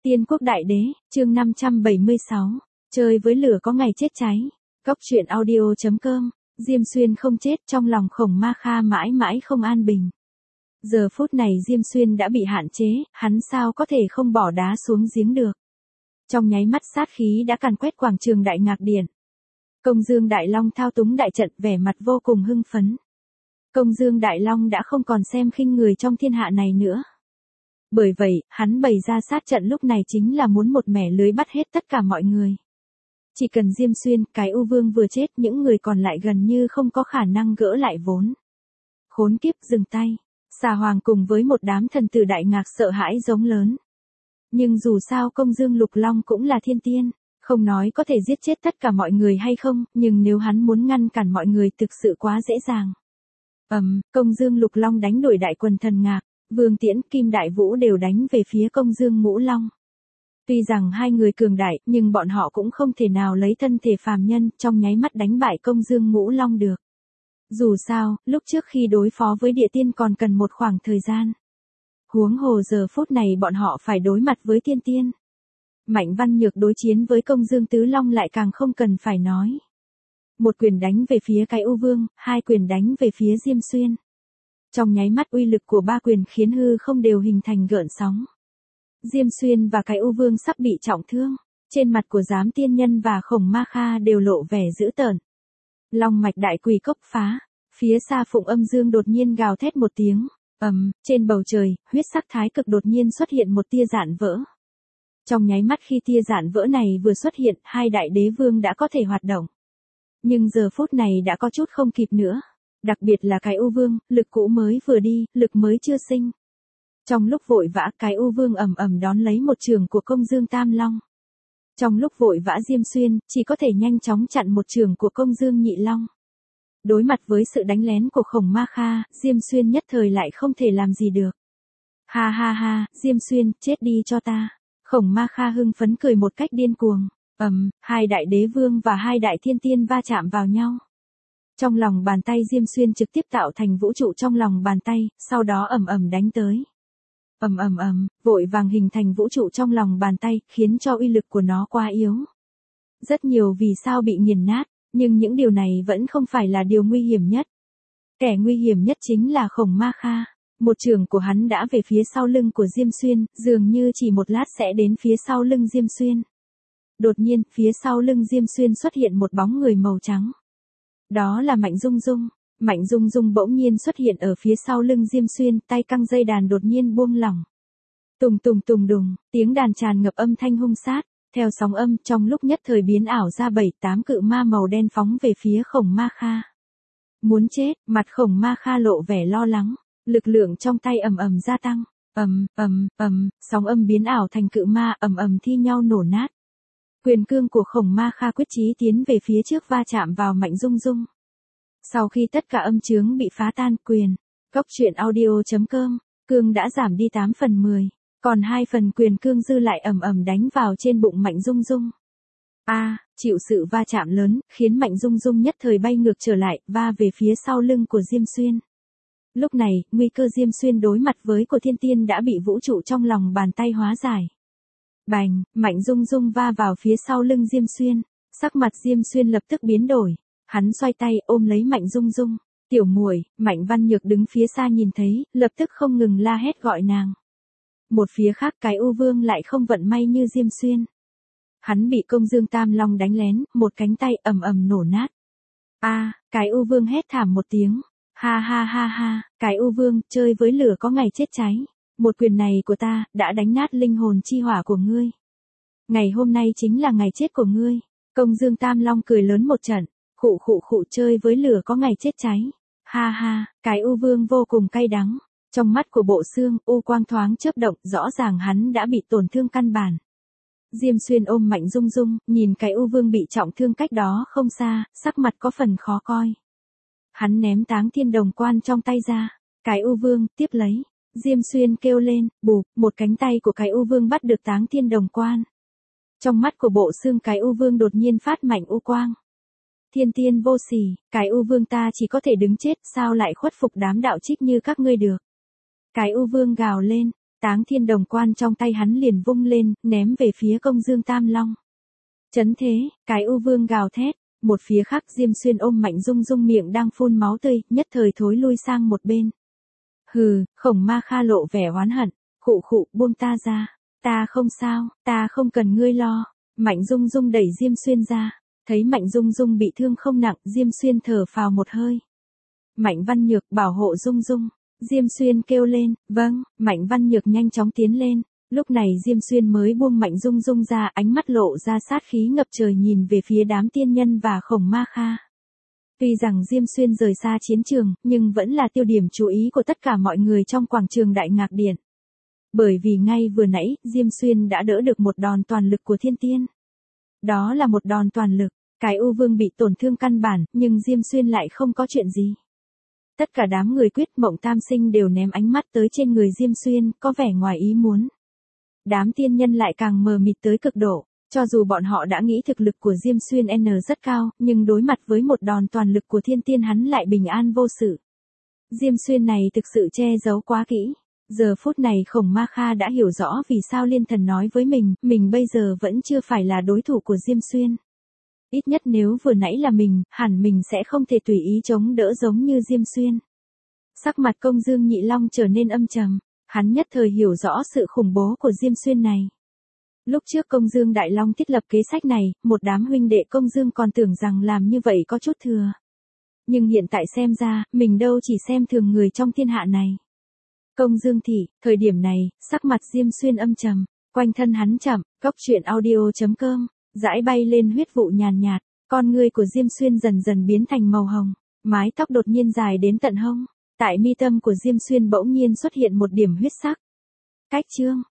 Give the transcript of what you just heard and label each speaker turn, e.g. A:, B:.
A: Tiên quốc đại đế, chương 576. Chơi với lửa có ngày chết cháy. Góc truyện audio.com. Diêm Xuyên không chết, trong lòng Khổng Ma Kha mãi mãi không an bình. Giờ phút này Diêm Xuyên đã bị hạn chế, hắn sao có thể không bỏ đá xuống giếng được. Trong nháy mắt sát khí đã càn quét quảng trường Đại Ngạc Điện. Công Dương Đại Long thao túng đại trận, vẻ mặt vô cùng hưng phấn. Công Dương Đại Long đã không còn xem khinh người trong thiên hạ này nữa. Bởi vậy, hắn bày ra sát trận lúc này chính là muốn một mẻ lưới bắt hết tất cả mọi người. Chỉ cần Diêm Xuyên, cái U Vương vừa chết, những người còn lại gần như không có khả năng gỡ lại vốn. Khốn kiếp, dừng tay. Xà Hoàng cùng với một đám thần tử Đại Ngạc sợ hãi giống lớn. Nhưng dù sao Công Dương Lục Long cũng là thiên tiên, không nói có thể giết chết tất cả mọi người hay không, nhưng nếu hắn muốn ngăn cản mọi người thực sự quá dễ dàng. Công Dương Lục Long đánh đuổi đại quần thần Ngạc, Vương Tiễn, Kim Đại Vũ đều đánh về phía Công Dương Ngũ Long. Tuy rằng hai người cường đại, nhưng bọn họ cũng không thể nào lấy thân thể phàm nhân trong nháy mắt đánh bại Công Dương Ngũ Long được. Dù sao, lúc trước khi đối phó với địa tiên còn cần một khoảng thời gian. Huống hồ giờ phút này bọn họ phải đối mặt với thiên tiên. Mạnh Văn Nhược đối chiến với Công Dương Tứ Long lại càng không cần phải nói. Một quyền đánh về phía cái U Vương, hai quyền đánh về phía Diêm Xuyên. Trong nháy mắt uy lực của ba quyền khiến hư không đều hình thành gợn sóng. Diêm Xuyên và cái U Vương sắp bị trọng thương. Trên mặt của Giám Tiên Nhân và Khổng Ma Kha đều lộ vẻ dữ tợn. Long mạch đại quỷ cốc phá. Phía xa Phụng Âm Dương đột nhiên gào thét một tiếng. Trên bầu trời, huyết sắc thái cực đột nhiên xuất hiện một tia dạn vỡ. Trong nháy mắt khi tia dạn vỡ này vừa xuất hiện, hai đại đế vương đã có thể hoạt động. Nhưng giờ phút này đã có chút không kịp nữa. Đặc biệt là cái U Vương, lực cũ mới vừa đi, lực mới chưa sinh. Trong lúc vội vã, cái U Vương ầm đón lấy một trường của Công Dương Tam Long. Trong lúc vội vã Diêm Xuyên, chỉ có thể nhanh chóng chặn một trường của Công Dương Nhị Long. Đối mặt với sự đánh lén của Khổng Ma Kha, Diêm Xuyên nhất thời lại không thể làm gì được. Ha ha ha, Diêm Xuyên, chết đi cho ta. Khổng Ma Kha hưng phấn cười một cách điên cuồng. Hai đại đế vương và hai đại thiên tiên va chạm vào nhau. Trong lòng bàn tay Diêm Xuyên trực tiếp tạo thành vũ trụ trong lòng bàn tay, sau đó đánh tới. Vội vàng hình thành vũ trụ trong lòng bàn tay, khiến cho uy lực của nó quá yếu. Rất nhiều vì sao bị nghiền nát, nhưng những điều này vẫn không phải là điều nguy hiểm nhất. Kẻ nguy hiểm nhất chính là Khổng Ma Kha. Một trường của hắn đã về phía sau lưng của Diêm Xuyên, dường như chỉ một lát sẽ đến phía sau lưng Diêm Xuyên. Đột nhiên, phía sau lưng Diêm Xuyên xuất hiện một bóng người màu trắng. Đó là Mạnh Dung Dung. Mạnh Dung Dung bỗng nhiên xuất hiện ở phía sau lưng Diêm Xuyên, tay căng dây đàn đột nhiên buông lỏng. Tùng tùng tùng đùng, tiếng đàn tràn ngập âm thanh hung sát, theo sóng âm trong lúc nhất thời biến ảo ra 7-8 cự ma màu đen phóng về phía Khổng Ma Kha. Muốn chết, mặt Khổng Ma Kha lộ vẻ lo lắng, lực lượng trong tay gia tăng. Sóng âm biến ảo thành cự ma thi nhau nổ nát. Quyền cương của Khổng Ma Kha quyết chí tiến về phía trước va chạm vào Mạnh Dung Dung. Sau khi tất cả âm chướng bị phá tan, góc truyện audio.com, cương đã giảm đi 8/10, còn 2 phần quyền cương dư lại đánh vào trên bụng Mạnh Dung Dung. Chịu sự va chạm lớn, khiến Mạnh Dung Dung nhất thời bay ngược trở lại, va về phía sau lưng của Diêm Xuyên. Lúc này, nguy cơ Diêm Xuyên đối mặt với của thiên tiên đã bị vũ trụ trong lòng bàn tay hóa giải. Bành, Mạnh Dung Dung va vào phía sau lưng Diêm Xuyên, sắc mặt Diêm Xuyên lập tức biến đổi. Hắn xoay tay ôm lấy Mạnh Dung Dung. Tiểu muội, Mạnh Văn Nhược đứng phía xa nhìn thấy, lập tức không ngừng la hét gọi nàng. Một phía khác cái U Vương lại không vận may như Diêm Xuyên. Hắn bị Công Dương Tam Long đánh lén, một cánh tay nổ nát. Cái U Vương hét thảm một tiếng. Ha ha ha ha, cái U Vương, chơi với lửa có ngày chết cháy. Một quyền này của ta, đã đánh nát linh hồn chi hỏa của ngươi. Ngày hôm nay chính là ngày chết của ngươi. Công Dương Tam Long cười lớn một trận. Khụ chơi với lửa có ngày chết cháy. Ha ha, cái U Vương vô cùng cay đắng. Trong mắt của Bộ Xương, u quang thoáng chớp động, rõ ràng hắn đã bị tổn thương căn bản. Diêm Xuyên ôm Mạnh Dung Dung, nhìn cái U Vương bị trọng thương cách đó không xa, sắc mặt có phần khó coi. Hắn ném Táng Thiên Đồng Quan trong tay ra. Cái U Vương, tiếp lấy. Diêm Xuyên kêu lên, bụp, một cánh tay của cái U Vương bắt được Táng Thiên Đồng Quan. Trong mắt của Bộ Xương cái U Vương đột nhiên phát mạnh u quang. Thiên tiên vô sỉ, cái U Vương ta chỉ có thể đứng chết, sao lại khuất phục đám đạo trích như các ngươi được. Cái U Vương gào lên, Táng Thiên Đồng Quan trong tay hắn liền vung lên, ném về phía Công Dương Tam Long. Chấn thế, cái U Vương gào thét, một phía khác Diêm Xuyên ôm Mạnh Dung Dung miệng đang phun máu tươi, nhất thời thối lui sang một bên. Hừ, Khổng Ma Kha lộ vẻ oán hận, khụ khụ, buông ta ra, ta không sao, ta không cần ngươi lo. Mạnh Dung Dung đẩy Diêm Xuyên ra, thấy Mạnh Dung Dung bị thương không nặng, Diêm Xuyên thở phào một hơi. Mạnh Văn Nhược bảo hộ Dung Dung. Diêm Xuyên kêu lên, vâng, Mạnh Văn Nhược nhanh chóng tiến lên. Lúc này Diêm Xuyên mới buông Mạnh Dung Dung ra, ánh mắt lộ ra sát khí ngập trời nhìn về phía đám tiên nhân và Khổng Ma Kha. Tuy rằng Diêm Xuyên rời xa chiến trường, nhưng vẫn là tiêu điểm chú ý của tất cả mọi người trong quảng trường Đại Ngạc Điện. Bởi vì ngay vừa nãy, Diêm Xuyên đã đỡ được một đòn toàn lực của Thiên Tiên. Đó là một đòn toàn lực, cái U Vương bị tổn thương căn bản, nhưng Diêm Xuyên lại không có chuyện gì. Tất cả đám người Quyết Mộng Tam Sinh đều ném ánh mắt tới trên người Diêm Xuyên, có vẻ ngoài ý muốn. Đám tiên nhân lại càng mờ mịt tới cực độ, cho dù bọn họ đã nghĩ thực lực của Diêm Xuyên rất cao, nhưng đối mặt với một đòn toàn lực của Thiên Tiên hắn lại bình an vô sự. Diêm Xuyên này thực sự che giấu quá kỹ. Giờ phút này Khổng Ma Kha đã hiểu rõ vì sao Liên Thần nói với mình bây giờ vẫn chưa phải là đối thủ của Diêm Xuyên. Ít nhất nếu vừa nãy là mình, hẳn mình sẽ không thể tùy ý chống đỡ giống như Diêm Xuyên. Sắc mặt Công Dương Nhị Long trở nên âm trầm, hắn nhất thời hiểu rõ sự khủng bố của Diêm Xuyên này. Lúc trước Công Dương Đại Long thiết lập kế sách này, một đám huynh đệ Công Dương còn tưởng rằng làm như vậy có chút thừa. Nhưng hiện tại xem ra, mình đâu chỉ xem thường người trong thiên hạ này. Công Dương thị, thời điểm này, sắc mặt Diêm Xuyên âm trầm, quanh thân hắn chậm, coctruyện.audio.com, dãi bay lên huyết vụ nhàn nhạt, con ngươi của Diêm Xuyên dần dần biến thành màu hồng, mái tóc đột nhiên dài đến tận hông, tại mi tâm của Diêm Xuyên bỗng nhiên xuất hiện một điểm huyết sắc. Cách chương